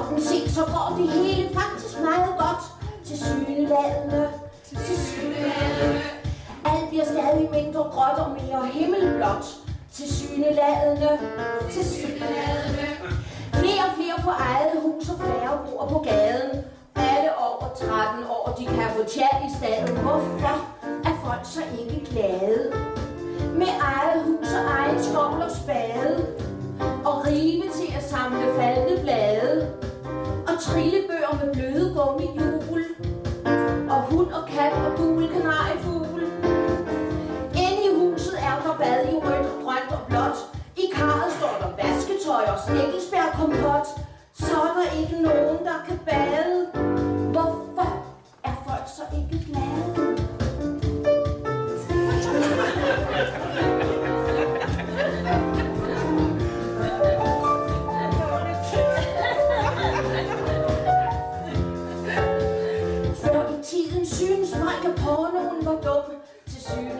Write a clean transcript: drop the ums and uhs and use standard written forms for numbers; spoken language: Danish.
sådan set så går det hele faktisk meget godt. Tilsyneladende. Alt bliver stadig mindre gråt og mere himmelblåt. Tilsyneladende. Flere og flere på eget hus og færre bor på gaden. Alle over 13 år, de kan få tjal i staden. Hvorfor er folk så ikke glade? Med eget hus og egen skovl og spade. Og rive til at samle faldende blade. Og trillebøger med bløde gummihjul. Og hund og kat og gule kanariefugl. Inde i huset er der bad i rødt, grønt og blåt. I karret står der vasketøj og stikkelsbærkompot. Så er der ikke nogen, der kan bade. Hvorfor er folk så ikke glade? Før i tiden synes folk, at pornoen var dum. Tilsyneladende